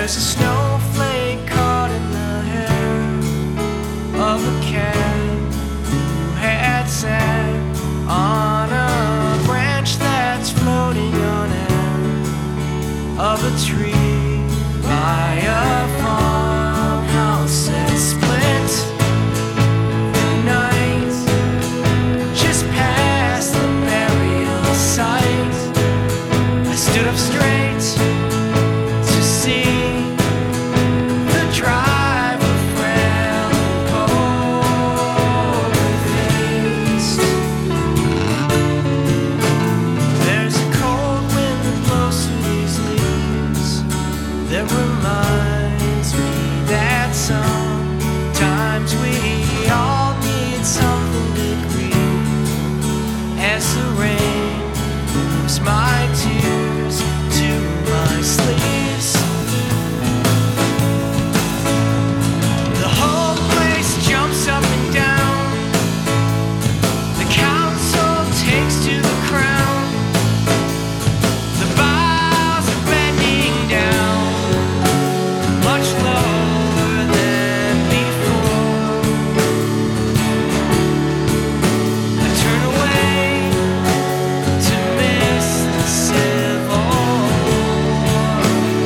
There's a snowflake caught in the hair of a cat who had sat on a branch that's floating on end of a tree by a farmhouse that split the night just past the burial site. I stood up straight to see the driver frail and cold-faced. There's a cold wind that blows through these leaves that reminds me that sometimes we all need something to grieve as the rain moves my tears to my sleeves. The whole place jumps up and down. The council takes to the crown. The boughs are bending down much lower than before. I turn away to miss the Civil War.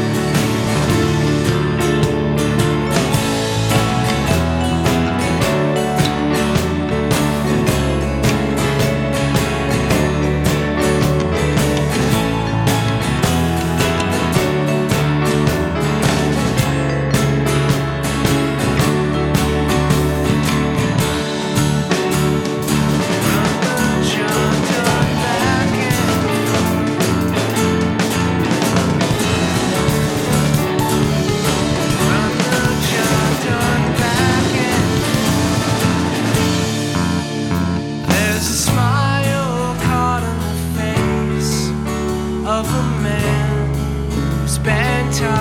John Donne back Run the John Donne back There's a smile caught on the face of a man who's been tied